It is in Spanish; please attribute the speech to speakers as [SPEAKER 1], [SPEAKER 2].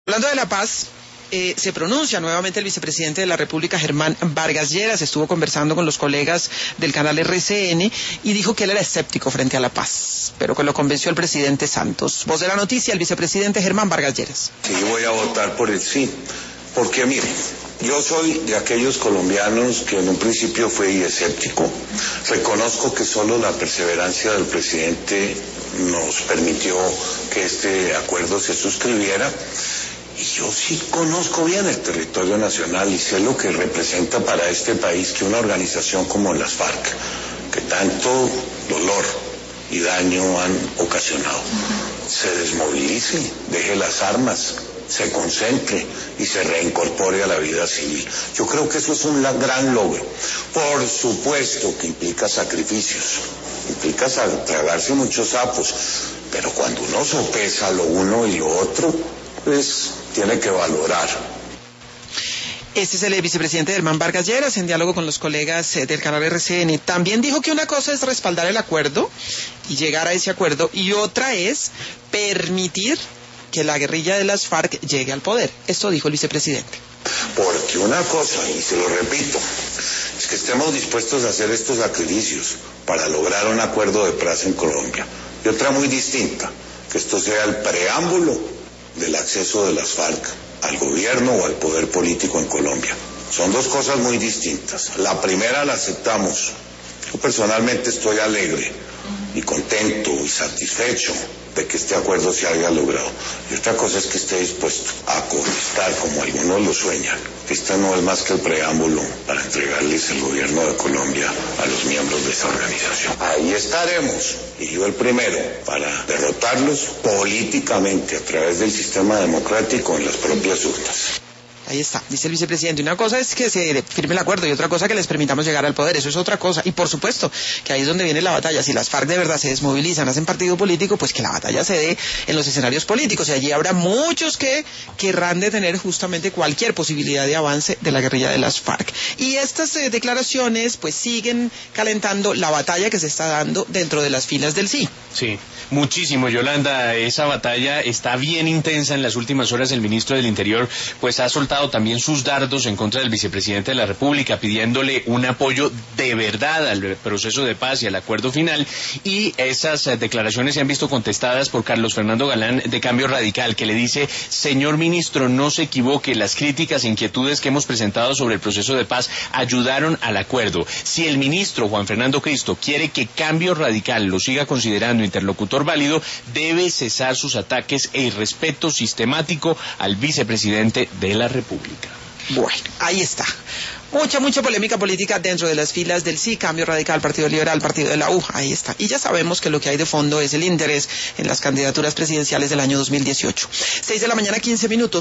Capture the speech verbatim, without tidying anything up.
[SPEAKER 1] Hablando de la paz, eh, se pronuncia nuevamente el vicepresidente de la República, Germán Vargas Lleras. Estuvo conversando con los colegas del canal R C N y dijo que él era escéptico frente a la paz, pero que lo convenció el presidente Santos. Voz de la noticia, el vicepresidente Germán Vargas Lleras.
[SPEAKER 2] Sí, voy a votar por el sí, porque mire, yo soy de aquellos colombianos que en un principio fui escéptico. Reconozco que solo la perseverancia del presidente nos permitió que este acuerdo se suscribiera. Y yo sí conozco bien el territorio nacional y sé lo que representa para este país que una organización como las FARC, que tanto dolor y daño han ocasionado, se desmovilice, deje las armas, se concentre y se reincorpore a la vida civil. Yo creo que eso es un gran logro. Por supuesto que implica sacrificios, implica tragarse muchos sapos, pero cuando uno sopesa lo uno y lo otro, pues tiene que valorar.
[SPEAKER 1] Este es el vicepresidente Germán Vargas Lleras en diálogo con los colegas del canal R C N. También dijo que una cosa es respaldar el acuerdo y llegar a ese acuerdo, y otra es permitir que la guerrilla de las FARC llegue al poder. Esto dijo el vicepresidente.
[SPEAKER 2] Porque una cosa, y se lo repito, es que estemos dispuestos a hacer estos sacrificios para lograr un acuerdo de paz en Colombia. Y otra muy distinta, que esto sea el preámbulo del acceso de las FARC al gobierno o al poder político en Colombia. Son dos cosas muy distintas. La primera la aceptamos. Yo personalmente estoy alegre y contento y satisfecho de que este acuerdo se haya logrado. Y otra cosa es que esté dispuesto a contestar, como algunos lo sueñan, que esta no es más que el preámbulo para entregarles el gobierno de Colombia a los miembros de esa organización. Ahí estaremos, y yo el primero, para derrotarlos políticamente a través del sistema democrático en las propias urnas.
[SPEAKER 1] Ahí está, dice el vicepresidente. Una cosa es que se firme el acuerdo y otra cosa que les permitamos llegar al poder. Eso es otra cosa. Y por supuesto que ahí es donde viene la batalla. Si las FARC de verdad se desmovilizan, hacen partido político, pues que la batalla se dé en los escenarios políticos. Y allí habrá muchos que querrán detener justamente cualquier posibilidad de avance de la guerrilla de las FARC. Y estas eh, declaraciones pues siguen calentando la batalla que se está dando dentro de las filas del sí.
[SPEAKER 3] Sí, muchísimo, Yolanda. Esa batalla está bien intensa. En las últimas horas el ministro del Interior pues ha soltado también sus dardos en contra del vicepresidente de la República, pidiéndole un apoyo de verdad al proceso de paz y al acuerdo final, y esas eh, declaraciones se han visto contestadas por Carlos Fernando Galán de Cambio Radical, que le dice: señor ministro, no se equivoque, las críticas e inquietudes que hemos presentado sobre el proceso de paz ayudaron al acuerdo. Si el ministro Juan Fernando Cristo quiere que Cambio Radical lo siga considerando interlocutor válido, debe cesar sus ataques e irrespeto sistemático al vicepresidente de la República. Pública.
[SPEAKER 1] Bueno, ahí está. Mucha, mucha polémica política dentro de las filas del sí, Cambio Radical, Partido Liberal, Partido de la U. Ahí está. Y ya sabemos que lo que hay de fondo es el interés en las candidaturas presidenciales del año dos mil dieciocho. Seis de la mañana, quince minutos.